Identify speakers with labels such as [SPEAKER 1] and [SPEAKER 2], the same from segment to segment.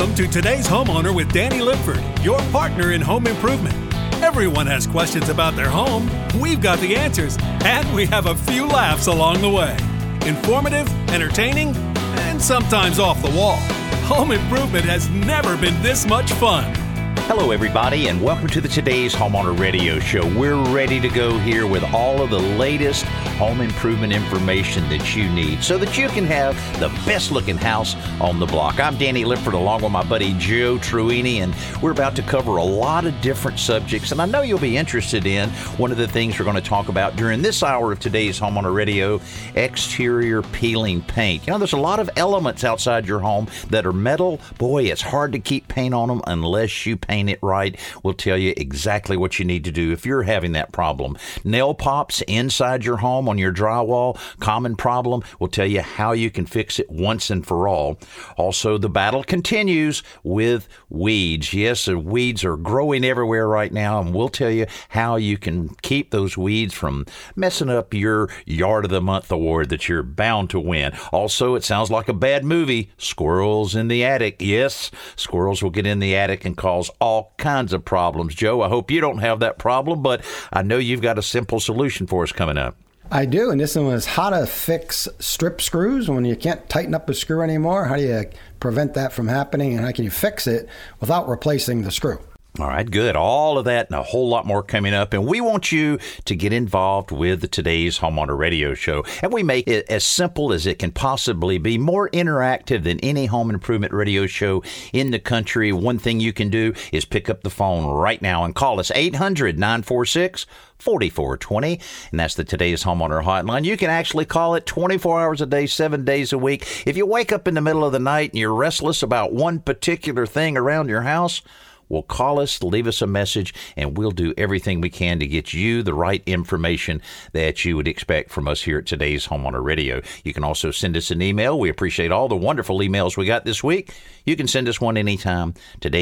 [SPEAKER 1] Welcome to Today's Homeowner with Danny Lipford, your partner in home improvement. Everyone has questions about their home. We've got the answers, and we have a few laughs along the way. Informative, entertaining, and sometimes off the wall. Home improvement has never been this much fun.
[SPEAKER 2] Hello, everybody, and welcome to the Today's Homeowner Radio Show. We're ready to go here with all of the latest home improvement information that you need so that you can have the best-looking house on the block. I'm Danny Lipford along with my buddy Joe Truini, and we're about to cover a lot of different subjects, and I know you'll be interested in one of the things we're going to talk about during this hour of Today's Homeowner Radio, exterior peeling paint. You know, there's a lot of elements outside your home that are metal. Boy, it's hard to keep paint on them unless you paint it right. We'll tell you exactly what you need to do if you're having that problem. Nail pops inside your home on your drywall, common problem. We'll tell you how you can fix it once and for all. Also, the battle continues with weeds. Yes, the weeds are growing everywhere right now, and we'll tell you how you can keep those weeds from messing up your Yard of the Month award that you're bound to win. Also, it sounds like a bad movie, Squirrels in the Attic. Yes, squirrels will get in the attic and cause all kinds of problems. Joe, I hope you don't have that problem, but I know you've got a simple solution for us coming up.
[SPEAKER 3] I do, and this one was how to fix strip screws when you can't tighten up a screw anymore. How do you prevent that from happening, and how can you fix it without replacing the screw?
[SPEAKER 2] All right, good. All of that and a whole lot more coming up. And we want you to get involved with Today's Homeowner Radio Show. And we make it as simple as it can possibly be, more interactive than any home improvement radio show in the country. One thing you can do is pick up the phone right now and call us 800-946-4420. And that's the Today's Homeowner Hotline. You can actually call it 24 hours a day, 7 days a week. If you wake up in the middle of the night and you're restless about one particular thing around your house, well, call us, leave us a message, and we'll do everything we can to get you the right information that you would expect from us here at Today's Homeowner Radio. You can also send us an email. We appreciate all the wonderful emails we got this week. You can send us one anytime,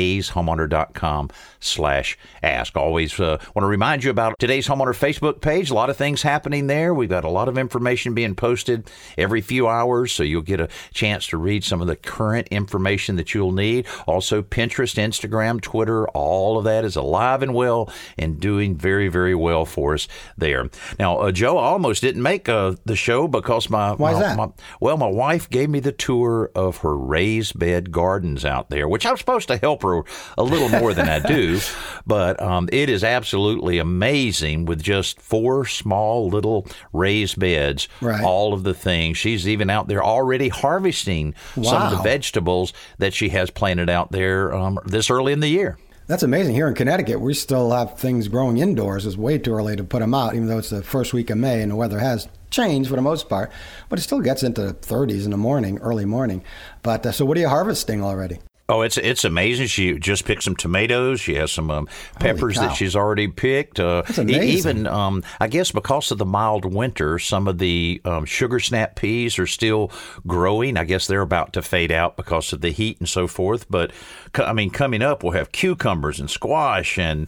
[SPEAKER 2] todayshomeowner.com/ask. Always want to remind you about Today's Homeowner Facebook page. A lot of things happening there. We've got a lot of information being posted every few hours, so you'll get a chance to read some of the current information that you'll need. Also, Pinterest, Instagram, Twitter, all of that is alive and well and doing very, very well for us there. Now, Joe, I almost didn't make the show because my wife gave me the tour of her raised bed gardens out there, which I'm supposed to help her a little more than I do, but it is absolutely amazing with just 4 small little raised beds, right. All of the things. She's even out there already harvesting some of the vegetables that she has planted out there this early in the year.
[SPEAKER 3] That's amazing. Here in Connecticut, we still have things growing indoors. It's way too early to put them out, even though it's the first week of May and the weather has changed for the most part. But it still gets into the 30s in the morning, early morning. But so what are you harvesting already?
[SPEAKER 2] Oh, it's amazing. She just picked some tomatoes. She has some peppers that she's already picked.
[SPEAKER 3] That's amazing.
[SPEAKER 2] Even, I guess because of the mild winter, some of the sugar snap peas are still growing. I guess they're about to fade out because of the heat and so forth. But, I mean, coming up, we'll have cucumbers and squash and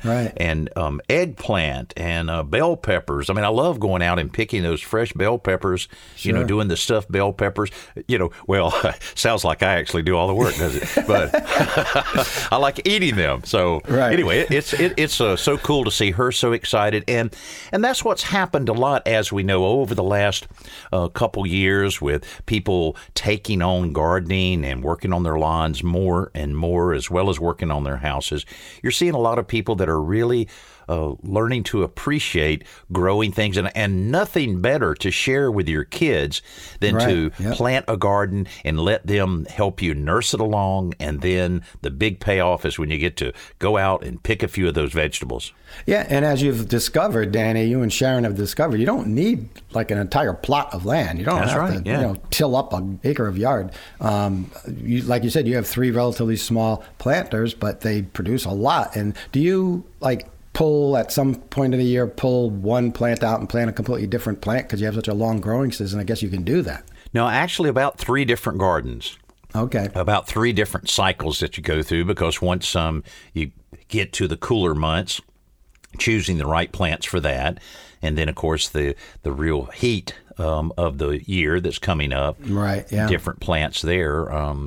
[SPEAKER 2] eggplant and bell peppers. I mean, I love going out and picking those fresh bell peppers, you know, doing the stuffed bell peppers. You know, well, sounds like I actually do all the work, does it? But I like eating them. So anyway, it's so cool to see her so excited. And that's what's happened a lot, as we know, over the last couple years with people taking on gardening and working on their lawns more and more, as well as working on their houses. You're seeing a lot of people that are really learning to appreciate growing things, and nothing better to share with your kids than to plant a garden and let them help you nurse it along. And then the big payoff is when you get to go out and pick a few of those vegetables.
[SPEAKER 3] Yeah, and as you've discovered, Danny, you and Sharon have discovered, you don't need like an entire plot of land. You don't have to till up an acre of yard. Like you said, you have 3 relatively small planters, but they produce a lot. And do you pull at some point of the year, pull one plant out and plant a completely different plant because you have such a long growing season? I guess you can do that.
[SPEAKER 2] No, actually about 3 different gardens.
[SPEAKER 3] Okay.
[SPEAKER 2] About 3 different cycles that you go through, because once you get to the cooler months, choosing the right plants for that, and then of course the real heat of the year that's coming up.
[SPEAKER 3] Right. Yeah.
[SPEAKER 2] Different plants there.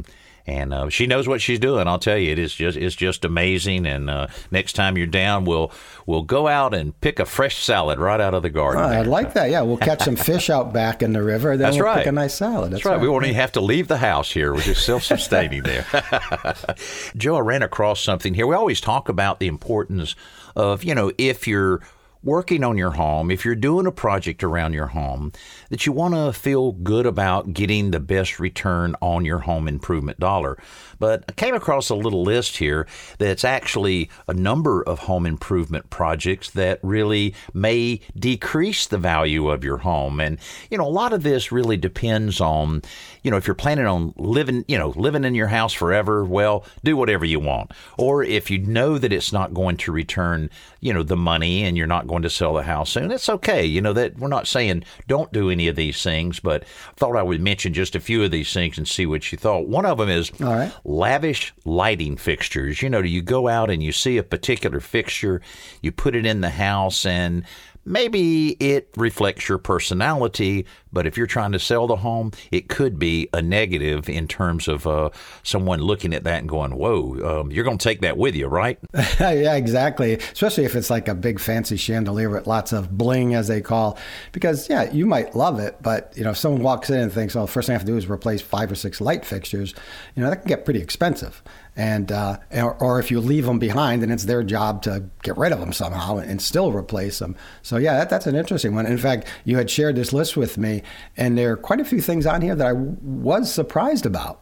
[SPEAKER 2] And she knows what she's doing. I'll tell you, it's just amazing. And next time you're down, we'll go out and pick a fresh salad right out of the garden.
[SPEAKER 3] Oh, I'd like that. Yeah, we'll catch some fish out back in the river. Then we'll pick a nice salad.
[SPEAKER 2] That's right. We won't even have to leave the house here. We're just self-sustaining there. Joe, I ran across something here. We always talk about the importance of, if you're working on your home, if you're doing a project around your home, that you want to feel good about getting the best return on your home improvement dollar. But I came across a little list here that's actually a number of home improvement projects that really may decrease the value of your home. And, a lot of this really depends on, if you're planning on living in your house forever, well, do whatever you want. Or if you know that it's not going to return, the money and you're not going to sell the house soon, it's okay. That we're not saying don't do any of these things, but I thought I would mention just a few of these things and see what you thought. One of them is lavish lighting fixtures. You go out and you see a particular fixture, you put it in the house, and maybe it reflects your personality, but if you're trying to sell the home, it could be a negative in terms of someone looking at that and going, whoa, you're going to take that with you, right?
[SPEAKER 3] Yeah, exactly. Especially if it's like a big fancy chandelier with lots of bling, as they call. Because, yeah, you might love it, but, if someone walks in and thinks, well, the first thing I have to do is replace 5 or 6 light fixtures, that can get pretty expensive. And or if you leave them behind, then it's their job to get rid of them somehow and still replace them. So yeah, that's an interesting one. In fact, you had shared this list with me, and there are quite a few things on here that I was surprised about.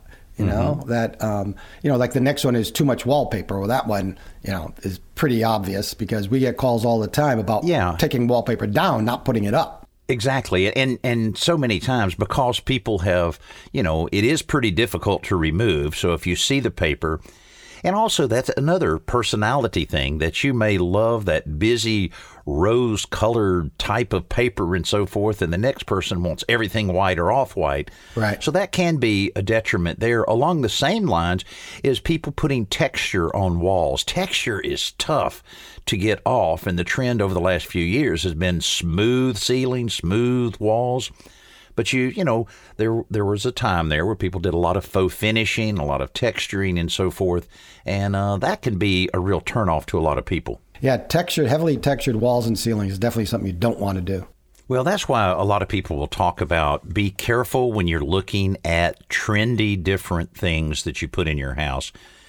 [SPEAKER 3] That like the next one is too much wallpaper. Well, that one is pretty obvious because we get calls all the time about taking wallpaper down, not putting it up.
[SPEAKER 2] Exactly. And so many times because people have, it is pretty difficult to remove. So if you see the paper, and also that's another personality thing that you may love that busy rose colored type of paper and so forth. And the next person wants everything white or off white.
[SPEAKER 3] Right.
[SPEAKER 2] So that can be a detriment there. Along the same lines is people putting texture on walls. Texture is tough to get off. And the trend over the last few years has been smooth ceilings, smooth walls. But there was a time there where people did a lot of faux finishing, a lot of texturing and so forth. And that can be a real turnoff to a lot of people.
[SPEAKER 3] Yeah, heavily textured walls and ceilings is definitely something you don't want to do.
[SPEAKER 2] Well, that's why a lot of people will talk about be careful when you're looking at trendy different things that you put in your house.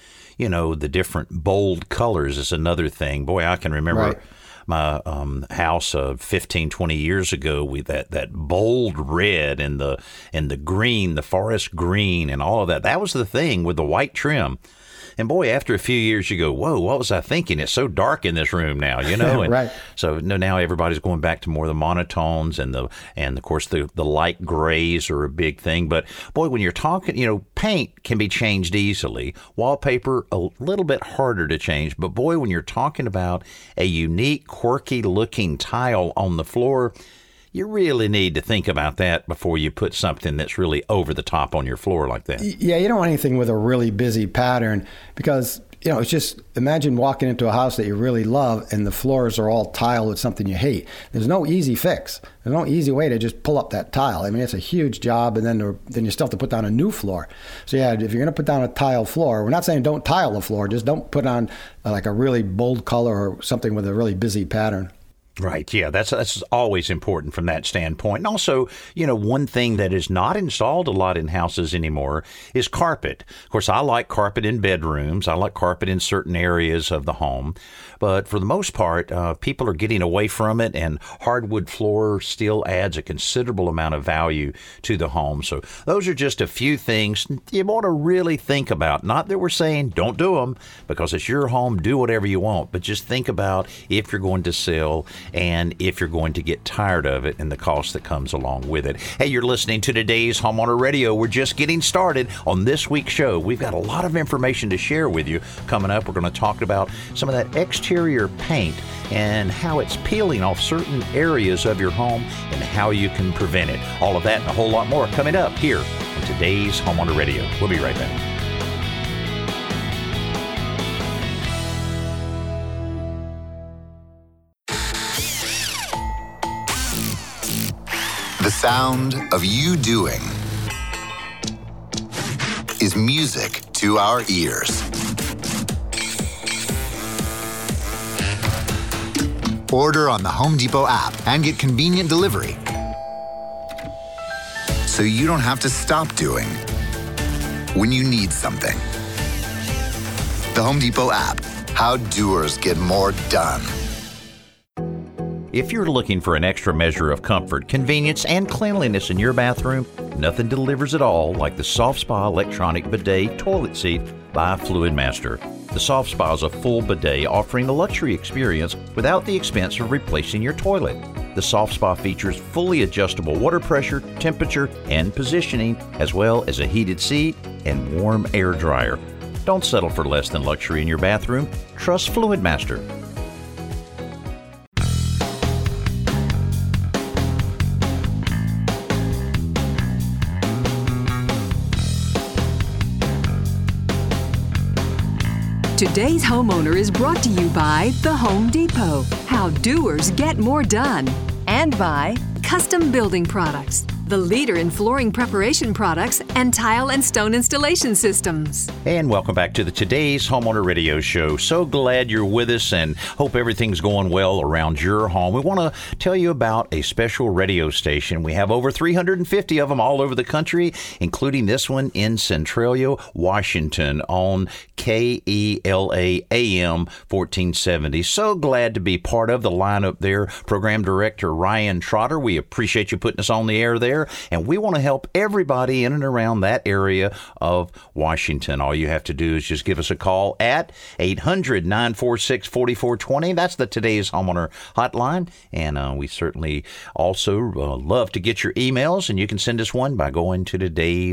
[SPEAKER 2] The different bold colors is another thing. Boy, I can remember my house 15, 20 years ago with that bold red and the green, the forest green and all of that. That was the thing with the white trim. And boy, after a few years, you go, whoa, what was I thinking? It's so dark in this room now, And
[SPEAKER 3] right.
[SPEAKER 2] So now everybody's going back to more of the monotones and of course the light grays are a big thing. But boy, when you're talking, paint can be changed easily. Wallpaper, a little bit harder to change. But boy, when you're talking about a unique, quirky looking tile on the floor, you really need to think about that before you put something that's really over the top on your floor like that.
[SPEAKER 3] Yeah, you don't want anything with a really busy pattern because, it's just imagine walking into a house that you really love and the floors are all tiled with something you hate. There's no easy fix. There's no easy way to just pull up that tile. I mean, it's a huge job, and then you still have to put down a new floor. So yeah, if you're going to put down a tile floor, we're not saying don't tile the floor, just don't put on like a really bold color or something with a really busy pattern.
[SPEAKER 2] Right. Yeah, that's always important from that standpoint. And also, one thing that is not installed a lot in houses anymore is carpet. Of course, I like carpet in bedrooms. I like carpet in certain areas of the home. But for the most part, people are getting away from it, and hardwood floor still adds a considerable amount of value to the home. So those are just a few things you want to really think about. Not that we're saying don't do them because it's your home, do whatever you want, but just think about if you're going to sell and if you're going to get tired of it and the cost that comes along with it. Hey, you're listening to today's Homeowner Radio. We're just getting started on this week's show. We've got a lot of information to share with you. Coming up, we're going to talk about some of that exterior paint and how it's peeling off certain areas of your home and how you can prevent it. All of that and a whole lot more coming up here on today's Homeowner Radio. We'll be right back.
[SPEAKER 4] The sound of you doing is music to our ears. Order on the Home Depot app and get convenient delivery, so you don't have to stop doing when you need something. The Home Depot app. How doers get more done.
[SPEAKER 2] If you're looking for an extra measure of comfort, convenience, and cleanliness in your bathroom, nothing delivers it all like the Soft Spa electronic bidet toilet seat by Fluidmaster. The Soft Spa is a full bidet offering the luxury experience without the expense of replacing your toilet. The Soft Spa features fully adjustable water pressure, temperature, and positioning, as well as a heated seat and warm air dryer. Don't settle for less than luxury in your bathroom. Trust Fluidmaster.
[SPEAKER 5] Today's Homeowner is brought to you by The Home Depot, how doers get more done, and by Custom Building Products, the leader in flooring preparation products and tile and stone installation systems.
[SPEAKER 2] And welcome back to the Today's Homeowner Radio Show. So glad you're with us and hope everything's going well around your home. We want to tell you about a special radio station. We have over 350 of them all over the country, including this one in Centralia, Washington on KELA AM 1470. So glad to be part of the lineup there. Program Director Ryan Trotter, we appreciate you putting us on the air there. And we want to help everybody in and around that area of Washington. All you have to do is just give us a call at 800-946-4420. That's the Today's Homeowner hotline. And we certainly also love to get your emails. And you can send us one by going to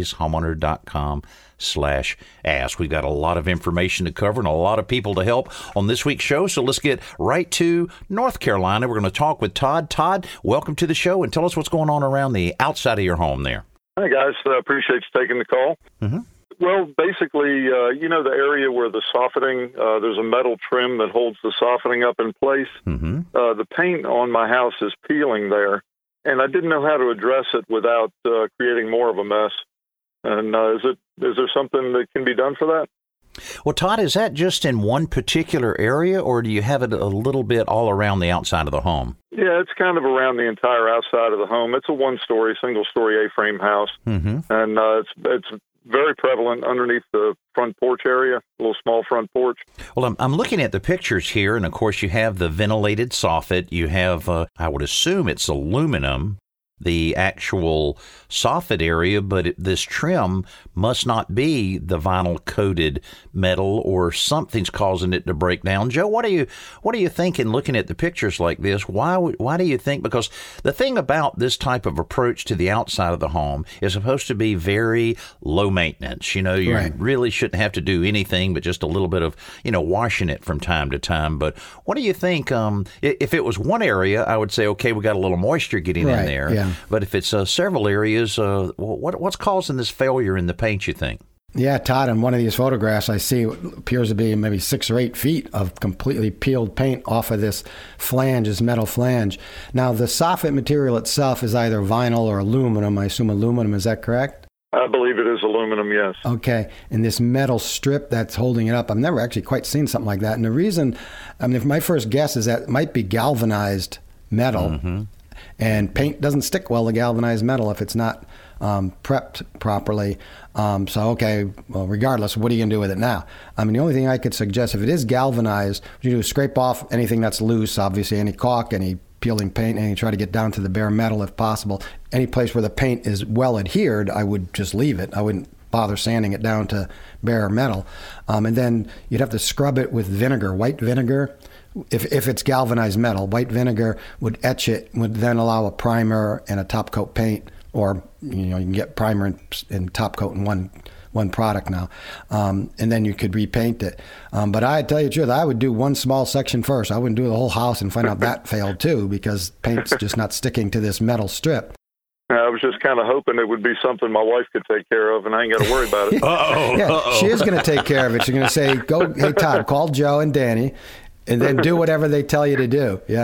[SPEAKER 2] todayshomeowner.com/ask. We've got a lot of information to cover and a lot of people to help on this week's show. So let's get right to North Carolina. We're going to talk with Todd. Todd, welcome to the show and tell us what's going on around the outside of your home there.
[SPEAKER 6] Hi, guys. Appreciate you taking the call.
[SPEAKER 2] Mm-hmm.
[SPEAKER 6] Well, basically, the area where the softening, there's a metal trim that holds the softening up in place.
[SPEAKER 2] Mm-hmm.
[SPEAKER 6] The paint on my house is peeling there, and I didn't know how to address it without creating more of a mess. And is there something that can be done for that?
[SPEAKER 2] Well, Todd, is that just in one particular area, or do you have it a little bit all around the outside of the home?
[SPEAKER 6] Yeah, it's kind of around the entire outside of the home. It's a one-story, single-story A-frame house,
[SPEAKER 2] mm-hmm.
[SPEAKER 6] and it's very prevalent underneath the front porch area, a little small front porch.
[SPEAKER 2] Well, I'm looking at the pictures here, and of course you have the ventilated soffit. You have, I would assume it's aluminum, the actual soffit area, but this trim must not be the vinyl coated metal, or something's causing it to break down. Joe, what are you thinking looking at the pictures like this? Why do you think? Because the thing about this type of approach to the outside of the home is supposed to be very low maintenance. You
[SPEAKER 3] Right.
[SPEAKER 2] really shouldn't have to do anything but just a little bit of, washing it from time to time. But what do you think? If it was one area, I would say, okay, we got a little moisture getting in there.
[SPEAKER 3] Yeah.
[SPEAKER 2] But if it's several areas, what's causing this failure in the paint, you think?
[SPEAKER 3] Yeah, Todd, in one of these photographs, I see what appears to be maybe 6 or 8 feet of completely peeled paint off of this flange, this metal flange. Now, the soffit material itself is either vinyl or aluminum. I assume aluminum, is that correct?
[SPEAKER 6] I believe it is aluminum, yes.
[SPEAKER 3] Okay, and this metal strip that's holding it up, I've never actually quite seen something like that. And the reason, my first guess is that it might be galvanized metal. Mm-hmm. And paint doesn't stick well to galvanized metal if it's not prepped properly. Regardless, what are you going to do with it now? The only thing I could suggest, if it is galvanized, what you do is scrape off anything that's loose, obviously any caulk, any peeling paint, and you try to get down to the bare metal if possible. Any place where the paint is well adhered, I would just leave it. I wouldn't bother sanding it down to bare metal. And then you'd have to scrub it with vinegar, white vinegar. If it's galvanized metal, white vinegar would etch it, would then allow a primer and a top coat paint, or you can get primer and top coat in one product now, and then you could repaint it. But I tell you the truth, I would do one small section first. I wouldn't do the whole house and find out that failed too, because paint's just not sticking to this metal strip.
[SPEAKER 6] I was just kind of hoping it would be something my wife could take care of, and I ain't got to worry about it.
[SPEAKER 3] She is going to take care of it. She's going to say, "Go, hey Todd, call Joe and Danny, And then do whatever they tell you to do. Yeah.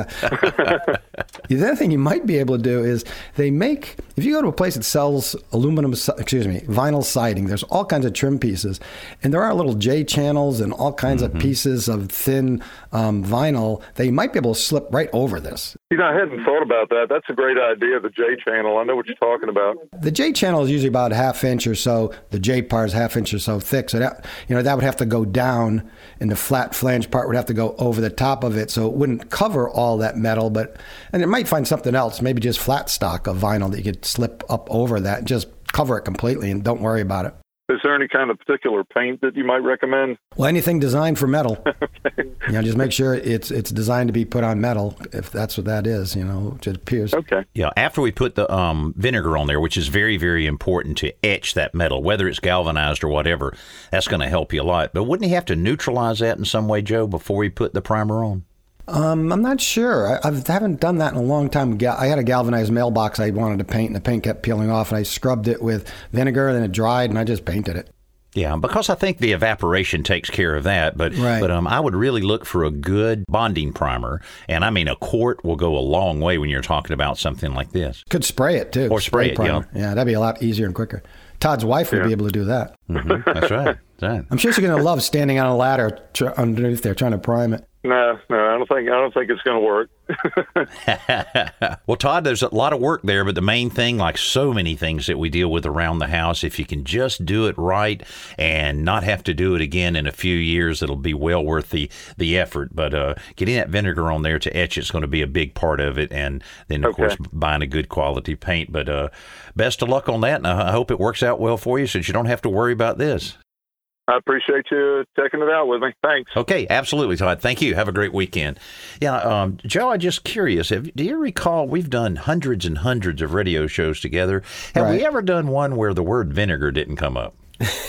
[SPEAKER 3] The other thing you might be able to do is they make, if you go to a place that sells vinyl siding, there's all kinds of trim pieces. And there are little J channels and all kinds of pieces of thin vinyl that you might be able to slip right over this.
[SPEAKER 6] I hadn't thought about that. That's a great idea, the J channel. I know what you're talking about.
[SPEAKER 3] The J channel is usually about a half inch or so. The J part is half inch or so thick. So that would have to go down, and the flat flange part would have to go over the top of it, so it wouldn't cover all that metal. And it might find something else, maybe just flat stock of vinyl that you could slip up over that, just cover it completely and don't worry about it.
[SPEAKER 6] Is there any kind of particular paint that you might recommend?
[SPEAKER 3] Well, anything designed for metal.
[SPEAKER 6] Okay.
[SPEAKER 3] Just make sure it's designed to be put on metal, if that's what that is, which it appears.
[SPEAKER 2] Okay. Yeah, after we put the vinegar on there, which is very, very important to etch that metal, whether it's galvanized or whatever, that's going to help you a lot. But wouldn't he have to neutralize that in some way, Joe, before we put the primer on?
[SPEAKER 3] I'm not sure. I haven't done that in a long time. I had a galvanized mailbox I wanted to paint, and the paint kept peeling off, and I scrubbed it with vinegar, and then it dried, and I just painted it.
[SPEAKER 2] Yeah, because I think the evaporation takes care of that. But I would really look for a good bonding primer. And I mean, a quart will go a long way when you're talking about something like this.
[SPEAKER 3] Could spray it, too.
[SPEAKER 2] Or spray it,
[SPEAKER 3] primer. Yeah, that'd be a lot easier and quicker. Todd's wife would be able to do that.
[SPEAKER 2] Mm-hmm. That's right.
[SPEAKER 3] I'm sure she's going to love standing on a ladder underneath there trying to prime it.
[SPEAKER 6] No, I don't think it's going to work.
[SPEAKER 2] Well, Todd, there's a lot of work there, but the main thing, like so many things that we deal with around the house, if you can just do it right and not have to do it again in a few years, it'll be well worth the effort. But getting that vinegar on there to etch it's going to be a big part of it, and then, of course, buying a good quality paint. But best of luck on that, and I hope it works out well for you so you don't have to worry about this.
[SPEAKER 6] I appreciate you checking it out with me. Thanks.
[SPEAKER 2] Okay, absolutely, Todd. Thank you. Have a great weekend. Yeah, Joe, I'm just curious. Do you recall we've done hundreds and hundreds of radio shows together? Have we ever done one where the word vinegar didn't come up?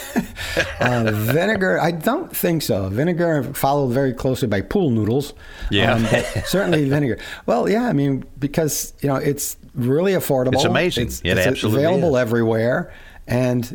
[SPEAKER 3] Vinegar, I don't think so. Vinegar followed very closely by pool noodles.
[SPEAKER 2] Yeah.
[SPEAKER 3] But certainly vinegar. Well, yeah, I mean, because, it's really affordable.
[SPEAKER 2] It's amazing. It absolutely
[SPEAKER 3] available
[SPEAKER 2] is.
[SPEAKER 3] Everywhere. And,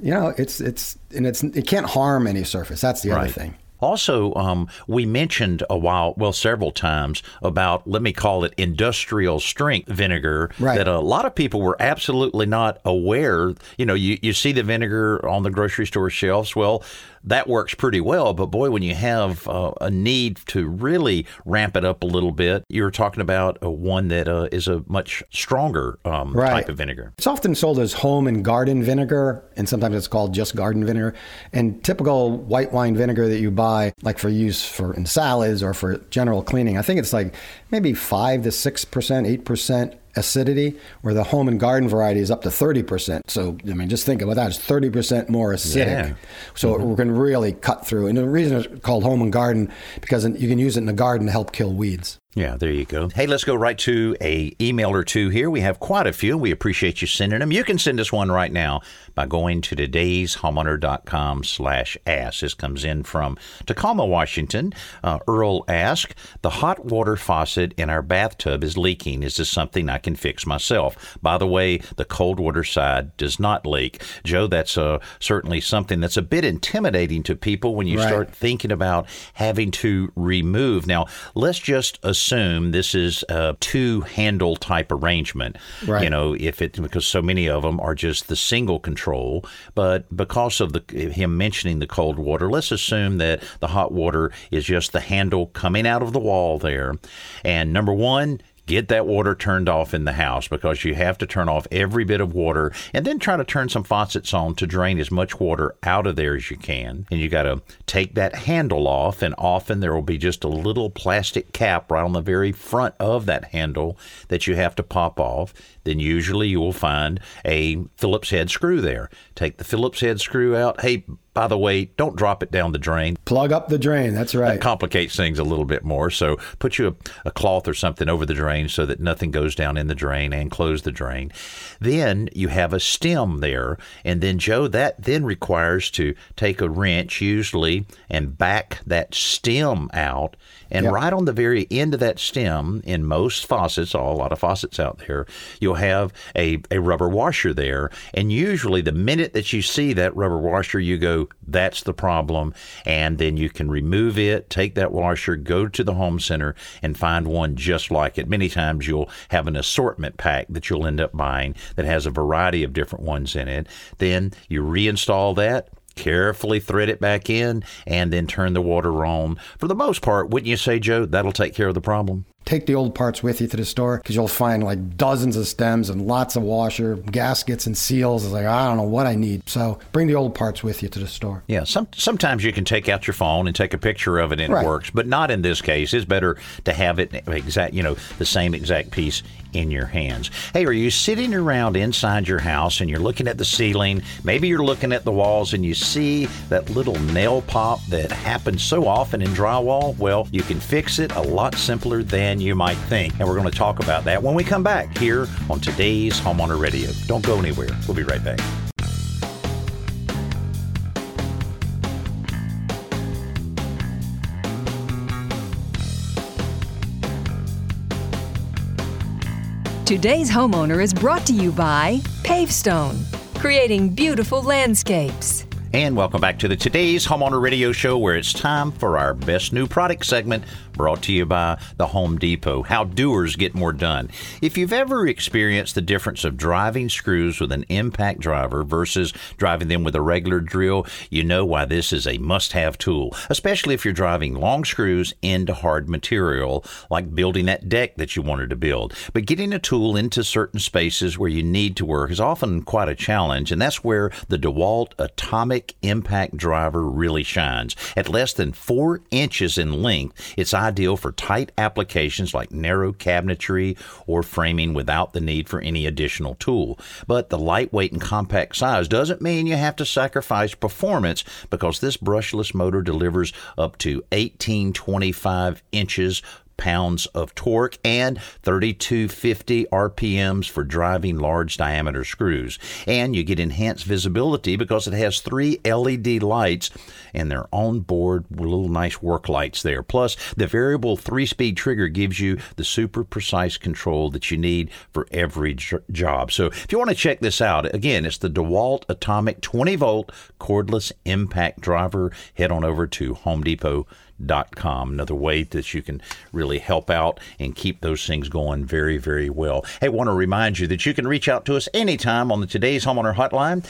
[SPEAKER 3] it can't harm any surface. That's the other thing.
[SPEAKER 2] Also, we mentioned several times about, let me call it industrial strength vinegar, that a lot of people were absolutely not aware. You see the vinegar on the grocery store shelves. Well, that works pretty well. But boy, when you have a need to really ramp it up a little bit, you're talking about one that is a much stronger type of vinegar.
[SPEAKER 3] It's often sold as home and garden vinegar, and sometimes it's called just garden vinegar. And typical white wine vinegar that you buy, like for use in salads or for general cleaning, I think it's like maybe 5 to 6%, 8% acidity, where the home and garden variety is up to 30%. So, just think about that. It's 30% more acidic. Yeah. So it can really cut through. And the reason it's called home and garden, because you can use it in the garden to help kill weeds.
[SPEAKER 2] Yeah, there you go. Hey, let's go right to a email or two here. We have quite a few. We appreciate you sending them. You can send us one right now by going to todayshomeowner.com/ask. This comes in from Tacoma, Washington. Earl asks, the hot water faucet in our bathtub is leaking. Is this something I can fix myself? By the way, the cold water side does not leak. Joe, that's certainly something that's a bit intimidating to people when you start thinking about having to remove. Now, let's just assume this is a two-handle type arrangement. Right. Because so many of them are just the single control. But because of him mentioning the cold water, let's assume that the hot water is just the handle coming out of the wall there. And number one, get that water turned off in the house, because you have to turn off every bit of water, and then try to turn some faucets on to drain as much water out of there as you can. And you got to take that handle off, and often there will be just a little plastic cap right on the very front of that handle that you have to pop off. Then usually you will find a Phillips head screw there. Take the Phillips head screw out. Hey, by the way, don't drop it down the drain.
[SPEAKER 3] Plug up the drain. That's right.
[SPEAKER 2] That complicates things a little bit more. So put you a cloth or something over the drain so that nothing goes down in the drain, and close the drain. Then you have a stem there. And then, Joe, that then requires to take a wrench usually and back that stem out. And right on the very end of that stem, in most faucets, a lot of faucets out there, you'll have a rubber washer there. And usually the minute that you see that rubber washer, you go, know that's the problem, and then you can remove it, take that washer, go to the home center, and find one just like it. Many times you'll have an assortment pack that you'll end up buying that has a variety of different ones in it. Then you reinstall that, carefully thread it back in, and then turn the water on. For the most part, wouldn't you say, Joe, that'll take care of the problem?
[SPEAKER 3] Take the old parts with you to the store, because you'll find like dozens of stems and lots of washer, gaskets, and seals. It's like, I don't know what I need. So bring the old parts with you to the store.
[SPEAKER 2] Yeah, sometimes you can take out your phone and take a picture of it and it works, but not in this case. It's better to have it the same exact piece in your hands. Hey, are you sitting around inside your house and you're looking at the ceiling? Maybe you're looking at the walls and you see that little nail pop that happens so often in drywall. Well, you can fix it a lot simpler than you might think. And we're going to talk about that when we come back here on today's Homeowner Radio. Don't go anywhere. We'll be right back.
[SPEAKER 5] Today's Homeowner is brought to you by Pavestone, creating beautiful landscapes.
[SPEAKER 2] And welcome back to the Today's Homeowner Radio Show, where it's time for our Best New Product segment, brought to you by the Home Depot. How doers get more done. If you've ever experienced the difference of driving screws with an impact driver versus driving them with a regular drill, you know why this is a must-have tool, especially if you're driving long screws into hard material, like building that deck that you wanted to build. But getting a tool into certain spaces where you need to work is often quite a challenge, and that's where the DeWalt Atomic Impact Driver really shines. At less than 4 inches in length, it's ideal for tight applications like narrow cabinetry or framing without the need for any additional tool. But the lightweight and compact size doesn't mean you have to sacrifice performance, because this brushless motor delivers up to 1825 pounds of torque and 3250 RPMs for driving large diameter screws. And you get enhanced visibility because it has 3 LED lights and their onboard little nice work lights there. Plus, the variable 3-speed trigger gives you the super precise control that you need for every job. So if you want to check this out, again, it's the DeWalt Atomic 20-volt cordless impact driver. Head on over to HomeDepot.com. Another way that you can really help out and keep those things going very, very well. Hey, I want to remind you that you can reach out to us anytime on the Today's Homeowner Hotline,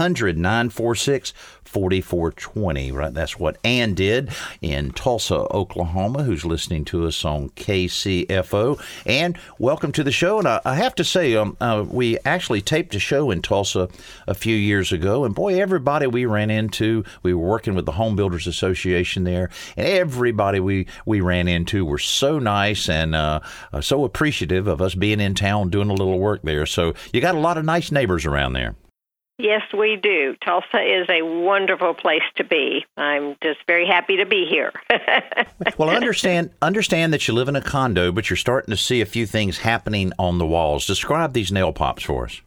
[SPEAKER 2] 800-946-4420. Right, that's what Ann did in Tulsa, Oklahoma, who's listening to us on KCFO. And welcome to the show. And I have to say, we actually taped a show in Tulsa a few years ago, and boy, everybody we ran into, we were working with the Home Builders Association there, and everybody we ran into were so nice and so appreciative of us being in town doing a little work there. So you got a lot of nice neighbors around there.
[SPEAKER 7] Yes, we do. Tulsa is a wonderful place to be. I'm just very happy to be here.
[SPEAKER 2] Well, understand that you live in a condo, but you're starting to see a few things happening on the walls. Describe these nail pops for us.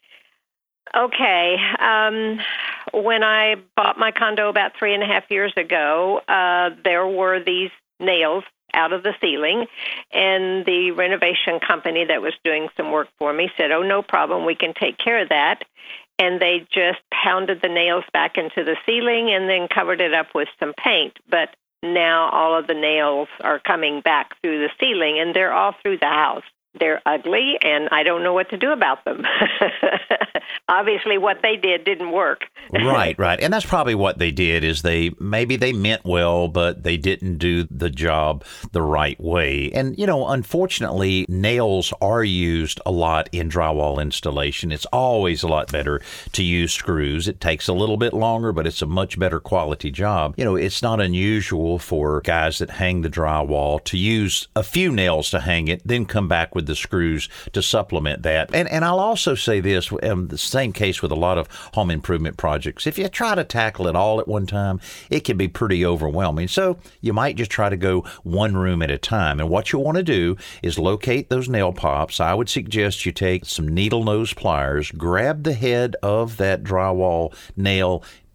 [SPEAKER 7] Okay. When I bought my condo about 3.5 years ago, there were these nails out of the ceiling, and the renovation company that was doing some work for me said, "Oh, no problem, we can take care of that." And they just pounded the nails back into the ceiling and then covered it up with some paint. But now all of the nails are coming back through the ceiling, and they're all through the house. They're ugly, and I don't know what to do about them. Obviously, what they did didn't work.
[SPEAKER 2] Right. And that's probably what they did, is they meant well, but they didn't do the job the right way. And, unfortunately, nails are used a lot in drywall installation. It's always a lot better to use screws. It takes a little bit longer, but it's a much better quality job. It's not unusual for guys that hang the drywall to use a few nails to hang it, then come back with the screws to supplement that. And I'll also say this, the same case with a lot of home improvement projects. If you try to tackle it all at one time, it can be pretty overwhelming. So you might just try to go one room at a time. And what you want to do is locate those nail pops. I would suggest you take some needle nose pliers, grab the head of that drywall nail,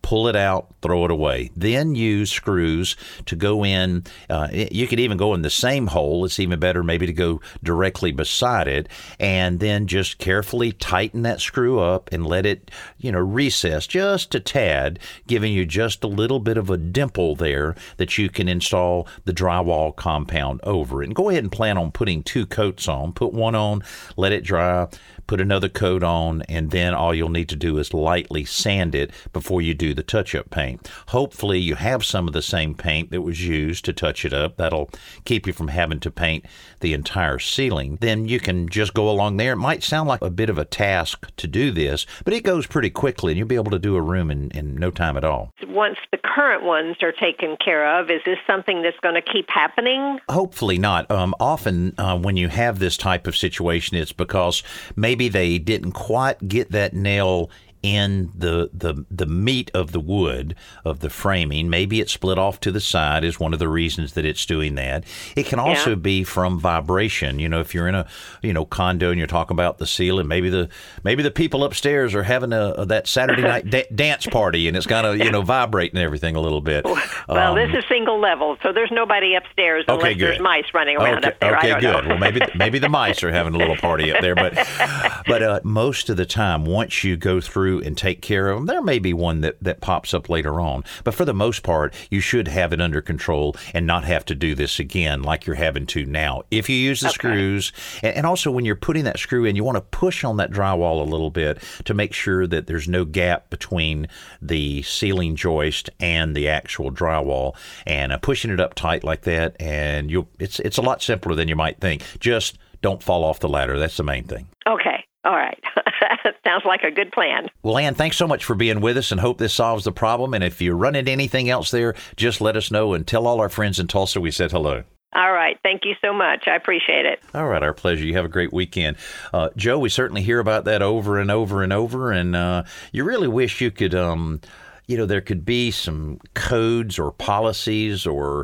[SPEAKER 2] pull it out, throw it away. Then use screws to go in. You could even go in the same hole. It's even better maybe to go directly beside it, and then just carefully tighten that screw up and let it, recess just a tad, giving you just a little bit of a dimple there that you can install the drywall compound over it. And go ahead and plan on putting 2 coats on. Put one on, let it dry, put another coat on, and then all you'll need to do is lightly sand it before you do the touch-up paint. Hopefully you have some of the same paint that was used to touch it up. That'll keep you from having to paint the entire ceiling. Then you can just go along there. It might sound like a bit of a task to do this, but it goes pretty quickly, and you'll be able to do a room in no time at all.
[SPEAKER 7] Once the current ones are taken care of, is this something that's going to keep happening?
[SPEAKER 2] Hopefully not. Often when you have this type of situation, it's because maybe they didn't quite get that nail in the meat of the wood of the framing. Maybe it split off to the side is one of the reasons that it's doing that. It can also be from vibration. If you're in a condo and you're talking about the ceiling, maybe the people upstairs are having that Saturday night dance party, and it's kind of vibrating everything a well,
[SPEAKER 7] this is single level, so there's nobody upstairs unless there's mice running around up there.
[SPEAKER 2] Okay, good. Well, maybe the mice are having a little party up there, but most of the time, once you go through and take care of them, there may be one that pops up later on. But for the most part, you should have it under control and not have to do this again like you're having to now. If you use the screws, and also when you're putting that screw in, you want to push on that drywall a little bit to make sure that there's no gap between the ceiling joist and the actual drywall, and pushing it up tight like that, and it's a lot simpler than you might think. Just don't fall off the ladder. That's the main thing.
[SPEAKER 7] Okay. All right. Sounds like a good plan.
[SPEAKER 2] Well, Ann, thanks so much for being with us, and hope this solves the problem. And if you run into anything else there, just let us know, and tell all our friends in Tulsa we said hello.
[SPEAKER 7] All right. Thank you so much. I appreciate it.
[SPEAKER 2] All right. Our pleasure. You have a great weekend. Joe, we certainly hear about that over and over and over, and you really wish you could there could be some codes or policies or,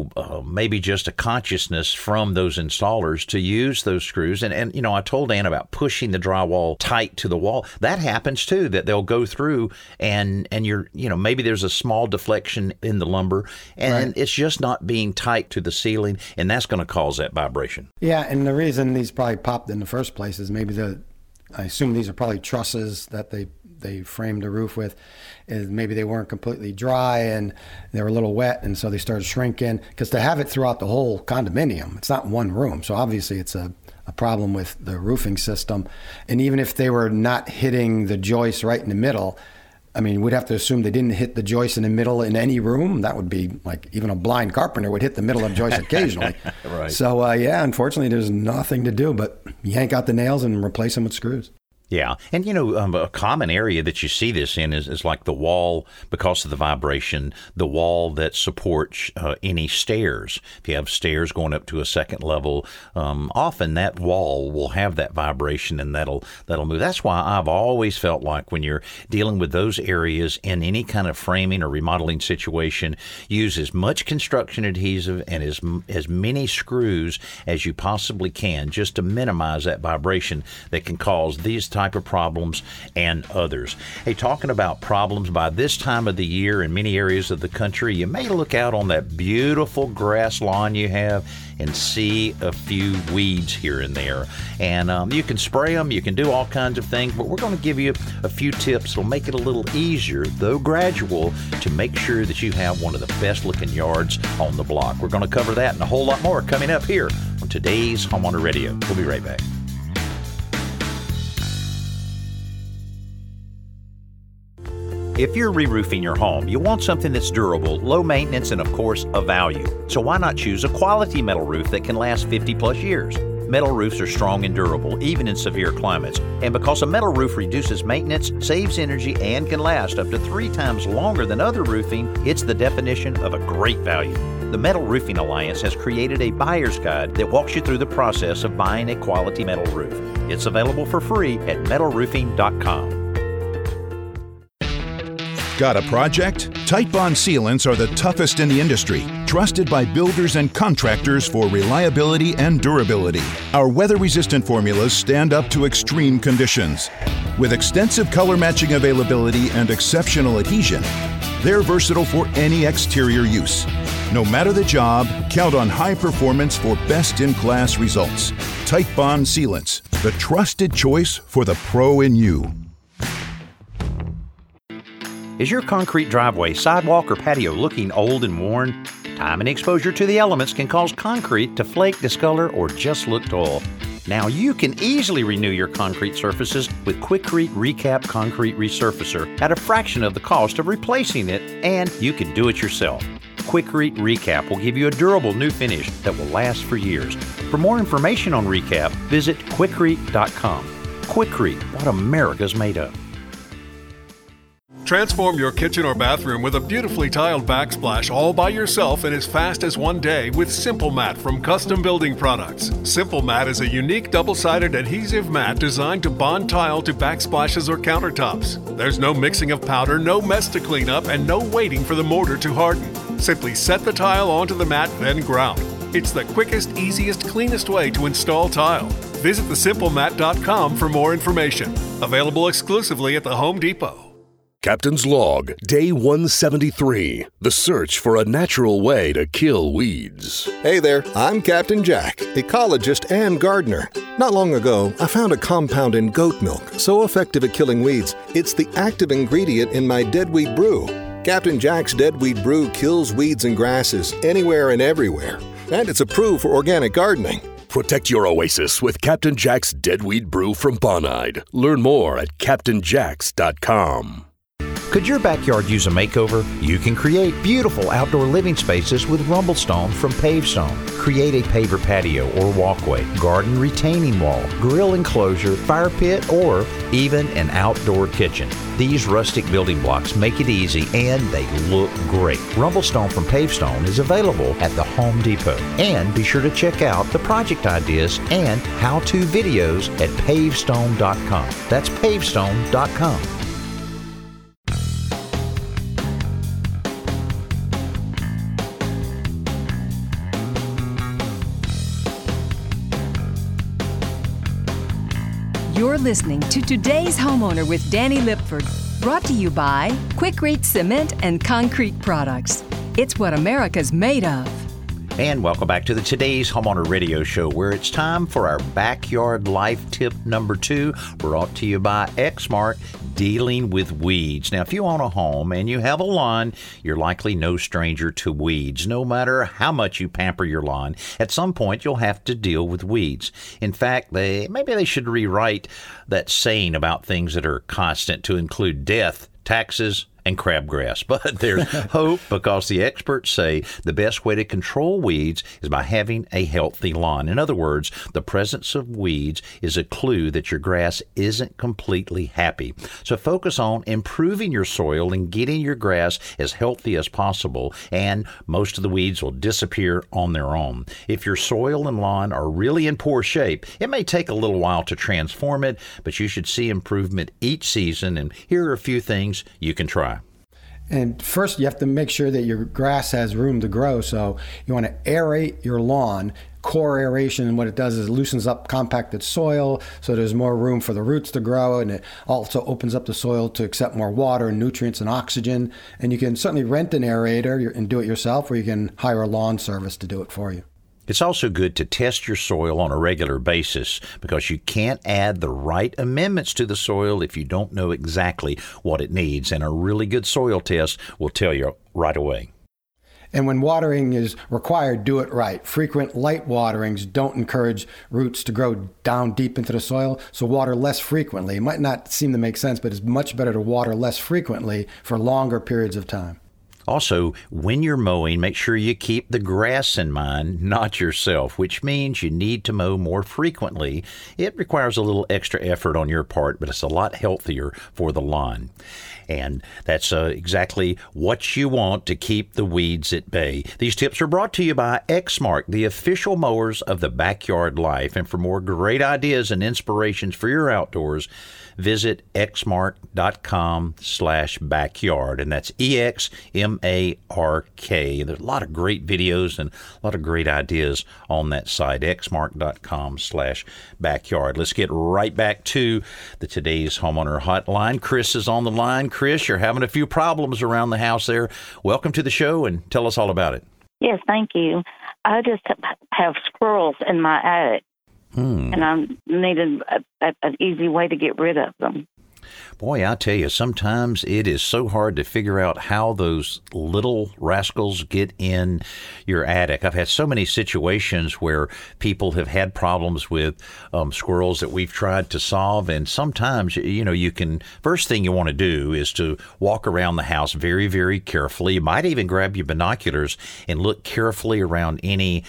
[SPEAKER 2] maybe just a consciousness from those installers to use those screws. And I told Ann about pushing the drywall tight to the wall. That happens too, that they'll go through and you're, maybe there's a small deflection in the lumber and it's just not being tight to the ceiling, and that's going to cause that vibration.
[SPEAKER 3] Yeah, and the reason these probably popped in the first place is maybe I assume these are probably trusses that they framed the roof with, is maybe they weren't completely dry and they were a little wet, and so they started shrinking, because to have it throughout the whole condominium, it's not one room, so obviously it's a problem with the roofing system. And even if they were not hitting the joist right in the middle, I mean, we'd have to assume they didn't hit the joist in the middle in any room. That would be like even a blind carpenter would hit the middle of a joist occasionally.
[SPEAKER 2] Right.
[SPEAKER 3] So unfortunately there's nothing to do but yank out the nails and replace them with screws.
[SPEAKER 2] Yeah. And, a common area that you see this in is like the wall, because of the vibration, the wall that supports any stairs. If you have stairs going up to a second level, often that wall will have that vibration, and that'll move. That's why I've always felt like when you're dealing with those areas in any kind of framing or remodeling situation, use as much construction adhesive and as many screws as you possibly can, just to minimize that vibration that can cause these type of problems and others. Hey, talking about problems, by this time of the year in many areas of the country, you may look out on that beautiful grass lawn you have and see a few weeds here and there. And you can spray them, you can do all kinds of things, but we're going to give you a few tips that'll make it a little easier, though gradual, to make sure that you have one of the best looking yards on the block. We're going to cover that and a whole lot more coming up here on today's Homeowner Radio. We'll be right back. If you're re-roofing your home, you want something that's durable, low maintenance, and of course, of value. So why not choose a quality metal roof that can last 50 plus years? Metal roofs are strong and durable, even in severe climates. And because a metal roof reduces maintenance, saves energy, and can last up to 3 times longer than other roofing, it's the definition of a great value. The Metal Roofing Alliance has created a buyer's guide that walks you through the process of buying a quality metal roof. It's available for free at metalroofing.com.
[SPEAKER 8] Got a project? Titebond sealants are the toughest in the industry. trusted by builders and contractors for reliability and durability. Our weather-resistant formulas stand up to extreme conditions. With extensive color matching availability and exceptional adhesion, they're versatile for any exterior use. No matter the job, count on high performance for best-in-class results. Titebond Sealants, the trusted choice for the pro in you.
[SPEAKER 2] Is your concrete driveway, sidewalk, or patio looking old and worn? Time and exposure to the elements can cause concrete to flake, discolor, or just look dull. Now you can easily renew your concrete surfaces with Quikrete Recap Concrete Resurfacer at a fraction of the cost of replacing it, and you can do it yourself. Quikrete Recap will give you a durable new finish that will last for years. For more information on Recap, visit Quikrete.com. Quikrete, what America's made of.
[SPEAKER 1] Transform your kitchen or bathroom with a beautifully tiled backsplash all by yourself in as fast as one day with Simple Mat from Custom Building Products. Simple Mat is a unique double-sided adhesive mat designed to bond tile to backsplashes or countertops. There's no mixing of powder, no mess to clean up, and no waiting for the mortar to harden. Simply set the tile onto the mat, then grout. It's the quickest, easiest, cleanest way to install tile. Visit thesimplemat.com for more information. Available exclusively at the Home Depot.
[SPEAKER 9] Captain's Log, Day 173. The search for a natural way to kill weeds.
[SPEAKER 10] Hey there, I'm Captain Jack, ecologist and gardener. Not long ago, I found a compound in goat milk so effective at killing weeds, it's the active ingredient in my Dead Weed Brew. Captain Jack's Dead Weed Brew kills weeds and grasses anywhere and everywhere. And it's approved for organic gardening.
[SPEAKER 9] Protect your oasis with Captain Jack's Dead Weed Brew from Bonide. Learn more at CaptainJacks.com.
[SPEAKER 2] Could your backyard use a makeover? You can create beautiful outdoor living spaces with Rumblestone from Pavestone. Create a paver patio or walkway, garden retaining wall, grill enclosure, fire pit, or even an outdoor kitchen. These rustic building blocks make it easy and they look great. Rumblestone from Pavestone is available at the Home Depot. And be sure to check out the project ideas and how-to videos at pavestone.com. That's pavestone.com.
[SPEAKER 5] You're listening to Today's Homeowner with Danny Lipford, brought to you by Quikrete Cement and Concrete Products. It's what America's made of.
[SPEAKER 2] And welcome back to the Today's Homeowner Radio Show, where it's time for our Backyard Life Tip number 2, brought to you by Exmark, dealing with weeds. Now, if you own a home and you have a lawn, you're likely no stranger to weeds. No matter how much you pamper your lawn, at some point you'll have to deal with weeds. In fact, maybe they should rewrite that saying about things that are constant to include death, taxes, and crabgrass. But there's hope, because the experts say the best way to control weeds is by having a healthy lawn. In other words, the presence of weeds is a clue that your grass isn't completely happy. So focus on improving your soil and getting your grass as healthy as possible, and most of the weeds will disappear on their own. If your soil and lawn are really in poor shape, it may take a little while to transform it, but you should see improvement each season, and here are a few things you can try.
[SPEAKER 3] And first, you have to make sure that your grass has room to grow. So you want to aerate your lawn. Core aeration, and what it does is it loosens up compacted soil, so there's more room for the roots to grow, and it also opens up the soil to accept more water and nutrients and oxygen. And you can certainly rent an aerator and do it yourself, or you can hire a lawn service to do it for you.
[SPEAKER 2] It's also good to test your soil on a regular basis, because you can't add the right amendments to the soil if you don't know exactly what it needs, and a really good soil test will tell you right away.
[SPEAKER 3] And when watering is required, do it right. Frequent light waterings don't encourage roots to grow down deep into the soil, so water less frequently. It might not seem to make sense, but it's much better to water less frequently for longer periods of time.
[SPEAKER 2] Also, when you're mowing, make sure you keep the grass in mind, not yourself, which means you need to mow more frequently. It requires a little extra effort on your part, but it's a lot healthier for the lawn. And that's exactly what you want to keep the weeds at bay. These tips are brought to you by Exmark, the official mowers of the Backyard Life. And for more great ideas and inspirations for your outdoors, visit exmark.com/backyard. And that's EXMARK.com/backyard. Exmark. There's a lot of great videos and a lot of great ideas on that site, exmark.com/backyard. Let's get right back to the Today's Homeowner Hotline. Chris is on the line. Chris, you're having a few problems around the house there. Welcome to the show and tell us all about it.
[SPEAKER 11] Yes, thank you. I just have squirrels in my attic, and I needed an easy way to get rid of them.
[SPEAKER 2] Boy, I tell you, sometimes it is so hard to figure out how those little rascals get in your attic. I've had so many situations where people have had problems with squirrels that we've tried to solve, and sometimes, you can, first thing you want to do is to walk around the house very, very carefully. You might even grab your binoculars and look carefully around any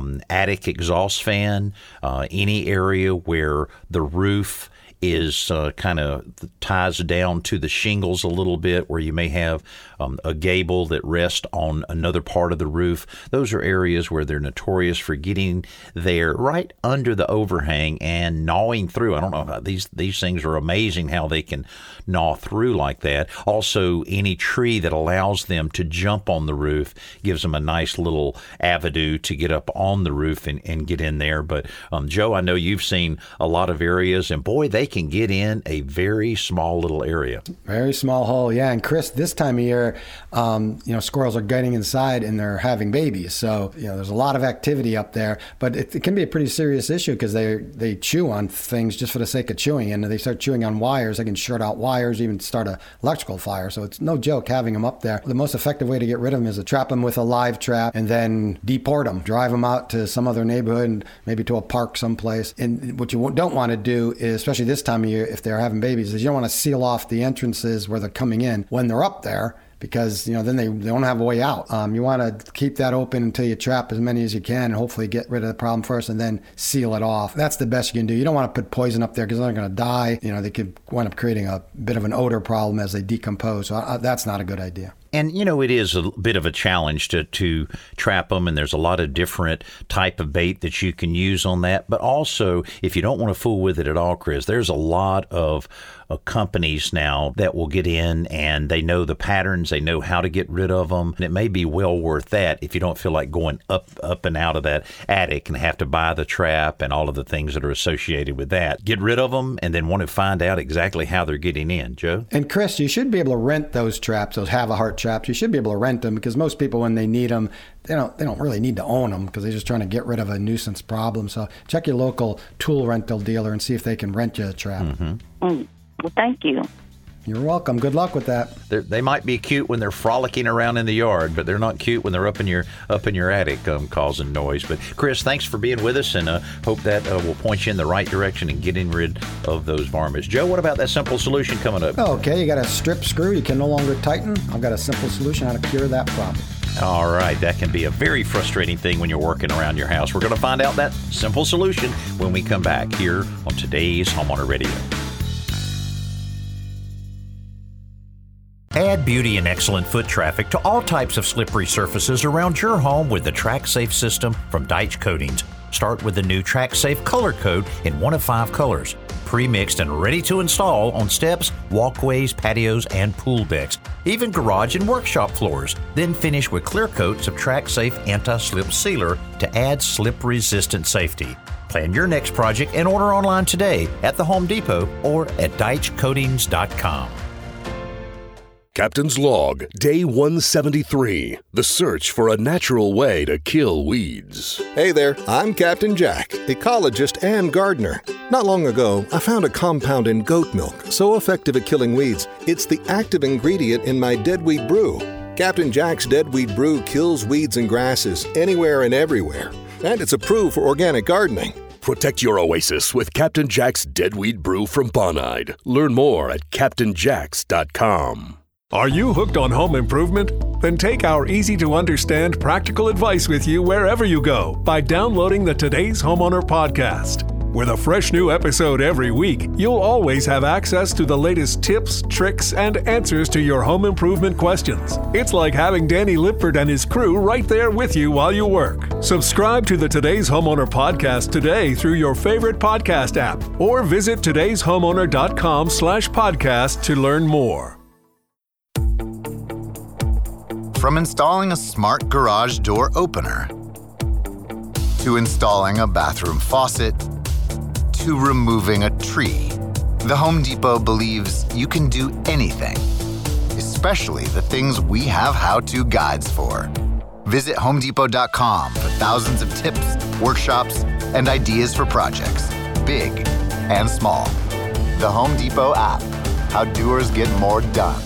[SPEAKER 2] attic exhaust fan, any area where the roof is kind of ties down to the shingles a little bit, where you may have a gable that rests on another part of the roof. Those are areas where they're notorious for getting there right under the overhang and gnawing through. I don't know, these things are amazing how they can gnaw through like that. Also, any tree that allows them to jump on the roof gives them a nice little avenue to get up on the roof and get in there. But Joe, I know you've seen a lot of areas, and boy, they can get in a very small little area.
[SPEAKER 3] Very small hole, yeah. And Chris, this time of year, squirrels are getting inside and they're having babies. So, there's a lot of activity up there, but it can be a pretty serious issue because they chew on things just for the sake of chewing, and they start chewing on wires. They can short out wires, even start an electrical fire. So it's no joke having them up there. The most effective way to get rid of them is to trap them with a live trap and then deport them, drive them out to some other neighborhood and maybe to a park someplace. And what you don't want to do is, especially this time of year, if they're having babies, is you don't want to seal off the entrances where they're coming in when they're up there, because then they don't have a way out. You want to keep that open until you trap as many as you can and hopefully get rid of the problem first and then seal it off. That's the best you can do. You don't want to put poison up there because they're going to die. They could wind up creating a bit of an odor problem as they decompose. So that's not a good idea.
[SPEAKER 2] And, it is a bit of a challenge to trap them, and there's a lot of different type of bait that you can use on that. But also, if you don't want to fool with it at all, Chris, there's a lot of companies now that will get in and they know the patterns, they know how to get rid of them, and it may be well worth that if you don't feel like going up and out of that attic and have to buy the trap and all of the things that are associated with that. Get rid of them and then want to find out exactly how they're getting in. Joe?
[SPEAKER 3] And Chris, you should be able to rent those traps, those have-a-heart traps. You should be able to rent them because most people, when they need them, they don't really need to own them because they're just trying to get rid of a nuisance problem. So check your local tool rental dealer and see if they can rent you a trap.
[SPEAKER 11] Mm-hmm. Well, thank you.
[SPEAKER 3] You're welcome. Good luck with that.
[SPEAKER 2] They might be cute when they're frolicking around in the yard, but they're not cute when they're up in your attic causing noise. But Chris, thanks for being with us, and hope that will point you in the right direction and getting rid of those varmints. Joe, what about that simple solution coming up?
[SPEAKER 3] Okay, you got a strip screw you can no longer tighten. I've got a simple solution how to cure that problem.
[SPEAKER 2] All right, that can be a very frustrating thing when you're working around your house. We're going to find out that simple solution when we come back here on Today's Homeowner Radio. Add beauty and excellent foot traffic to all types of slippery surfaces around your home with the TrackSafe system from Deitch Coatings. Start with the new TrackSafe Color Coat in one of 5 colors, pre-mixed and ready to install on steps, walkways, patios, and pool decks, even garage and workshop floors. Then finish with clear coats of TrackSafe Anti-Slip Sealer to add slip-resistant safety. Plan your next project and order online today at the Home Depot or at DeitchCoatings.com.
[SPEAKER 9] Captain's Log, Day 173. The search for a natural way to kill weeds.
[SPEAKER 10] Hey there, I'm Captain Jack, ecologist and gardener. Not long ago, I found a compound in goat milk so effective at killing weeds, it's the active ingredient in my Dead Weed Brew. Captain Jack's Dead Weed Brew kills weeds and grasses anywhere and everywhere. And it's approved for organic gardening.
[SPEAKER 9] Protect your oasis with Captain Jack's Dead Weed Brew from Bonide. Learn more at CaptainJacks.com.
[SPEAKER 1] Are you hooked on home improvement? Then take our easy-to-understand practical advice with you wherever you go by downloading the Today's Homeowner podcast. With a fresh new episode every week, you'll always have access to the latest tips, tricks, and answers to your home improvement questions. It's like having Danny Lipford and his crew right there with you while you work. Subscribe to the Today's Homeowner podcast today through your favorite podcast app or visit today'shomeowner.com/podcast to learn more.
[SPEAKER 4] From installing a smart garage door opener, to installing a bathroom faucet, to removing a tree, the Home Depot believes you can do anything, especially the things we have how-to guides for. Visit HomeDepot.com for thousands of tips, workshops, and ideas for projects, big and small. The Home Depot app. How doers get more done.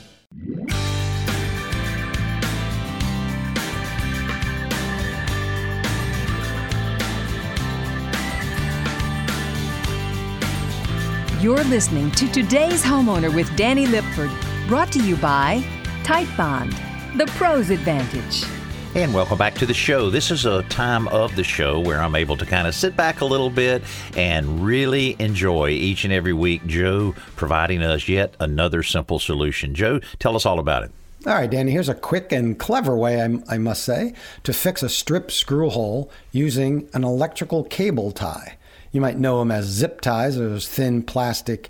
[SPEAKER 5] You're listening to Today's Homeowner with Danny Lipford, brought to you by Titebond, the pro's advantage.
[SPEAKER 2] And welcome back to the show. This is a time of the show where I'm able to kind of sit back a little bit and really enjoy each and every week Joe providing us yet another simple solution. Joe, tell us all about it.
[SPEAKER 3] All right, Danny, here's a quick and clever way, I must say, to fix a strip screw hole using an electrical cable tie. You might know them as zip ties, or those thin plastic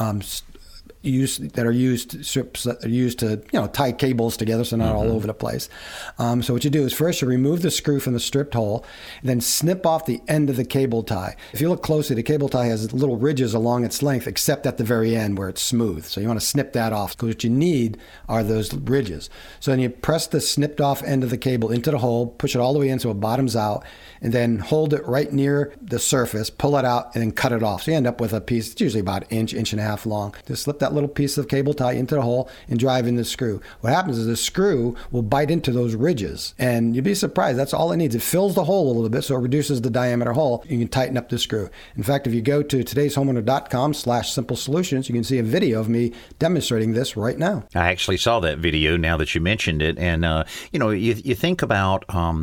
[SPEAKER 3] strips that are used to tie cables together so they're not all over the place. So what you do is first you remove the screw from the stripped hole, and then snip off the end of the cable tie. If you look closely, the cable tie has little ridges along its length, except at the very end where it's smooth. So you want to snip that off, because what you need are those ridges. So then you press the snipped off end of the cable into the hole, push it all the way in so it bottoms out, and then hold it right near the surface, pull it out, and then cut it off. So you end up with a piece, it's usually about an inch and a half long. Just slip that little piece of cable tie into the hole and drive in the screw. What happens is the screw will bite into those ridges, and you'd be surprised. That's all it needs. It fills the hole a little bit, so it reduces the diameter hole. You can tighten up the screw. In fact, if you go to todayshomeowner.com/simple solutions, you can see a video of me demonstrating this right now.
[SPEAKER 2] I actually saw that video now that you mentioned it, and you think about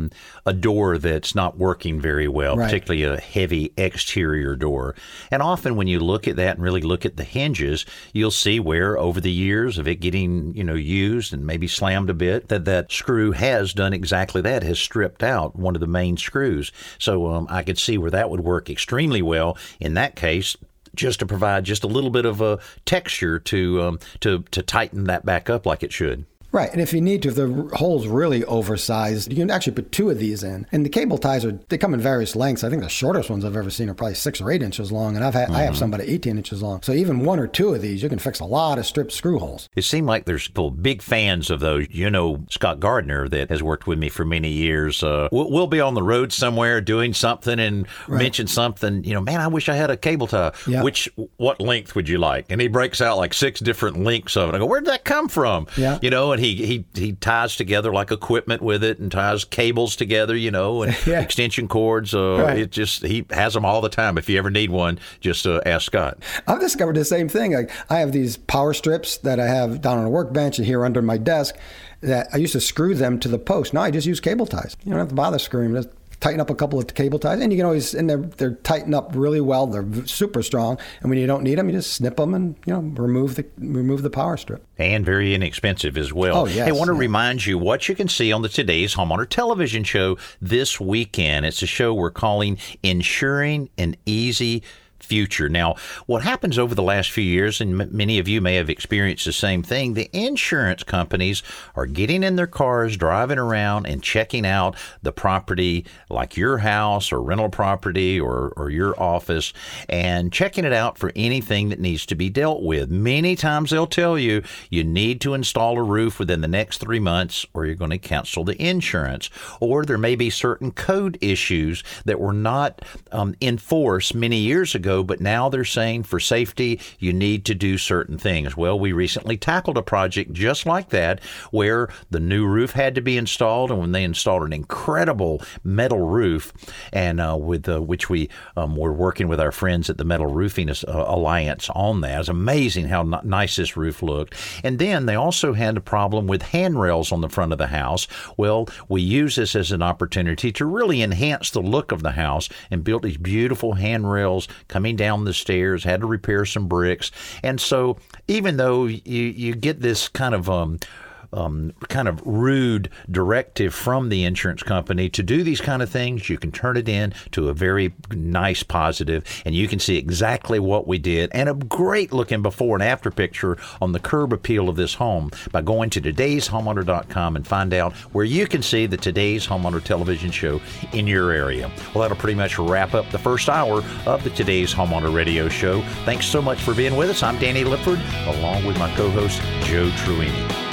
[SPEAKER 2] a door that's not working very well, right, particularly a heavy exterior door. And often when you look at that and really look at the hinges, you'll see where over the years of it getting, used and maybe slammed a bit, that screw has done exactly that, has stripped out one of the main screws. So I could see where that would work extremely well in that case, just to provide just a little bit of a texture to tighten that back up like it should.
[SPEAKER 3] Right, and if you need to, if the hole's really oversized, you can actually put two of these in. And the cable ties they come in various lengths. I think the shortest ones I've ever seen are probably 6 or 8 inches long, and I have some about 18 inches long. So even 1 or 2 of these, you can fix a lot of stripped screw holes.
[SPEAKER 2] It seemed like there's people big fans of those. Scott Gardner, that has worked with me for many years. We'll be on the road somewhere doing something and mention something. Man, I wish I had a cable tie. Yeah. What length would you like? And he breaks out like 6 different lengths of it. I go, where'd that come from? Yeah. And he ties together like equipment with it, and ties cables together, and extension cords. He has them all the time. If you ever need one, just ask Scott.
[SPEAKER 3] I've discovered the same thing. Like, I have these power strips that I have down on a workbench and here under my desk that I used to screw them to the post. Now I just use cable ties. You don't have to bother screwing them. Just tighten up a couple of cable ties, and you can always, and they're tightened up really well. They're super strong, and when you don't need them, you just snip them and remove the power strip.
[SPEAKER 2] And very inexpensive as well.
[SPEAKER 3] Oh, yes.
[SPEAKER 2] I want to remind you what you can see on the Today's Homeowner television show this weekend. It's a show we're calling Insuring an Easy Future. Now, what happens over the last few years, and many of you may have experienced the same thing, the insurance companies are getting in their cars, driving around and checking out the property, like your house or rental property or your office, and checking it out for anything that needs to be dealt with. Many times they'll tell you need to install a roof within the next 3 months or you're going to cancel the insurance. Or there may be certain code issues that were not enforced many years ago, but now they're saying for safety, you need to do certain things. Well, we recently tackled a project just like that, where the new roof had to be installed, and when they installed an incredible metal roof, and which we were working with our friends at the Metal Roofing Alliance on that. It was amazing how nice this roof looked. And then they also had a problem with handrails on the front of the house. Well, we used this as an opportunity to really enhance the look of the house and built these beautiful handrails coming down the stairs, had to repair some bricks. And so even though you get this kind of kind of rude directive from the insurance company to do these kind of things, you can turn it in to a very nice positive, and you can see exactly what we did and a great looking before and after picture on the curb appeal of this home by going to todayshomeowner.com and find out where you can see the Today's Homeowner television show in your area. Well, that'll pretty much wrap up the first hour of the Today's Homeowner radio show. Thanks so much for being with us. I'm Danny Lipford, along with my co-host Joe Truini.